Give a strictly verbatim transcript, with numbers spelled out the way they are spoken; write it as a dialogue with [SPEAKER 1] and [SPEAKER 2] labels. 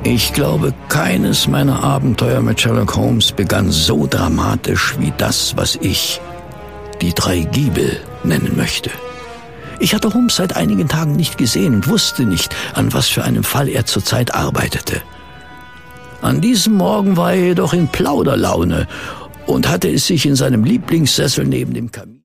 [SPEAKER 1] Ich glaube, keines meiner Abenteuer mit Sherlock Holmes begann so dramatisch wie das, was ich die drei Giebel nennen möchte. Ich hatte Holmes seit einigen Tagen nicht gesehen und wusste nicht, an was für einem Fall er zurzeit arbeitete. An diesem Morgen war er jedoch in Plauderlaune und hatte es sich in seinem Lieblingssessel neben dem Kamin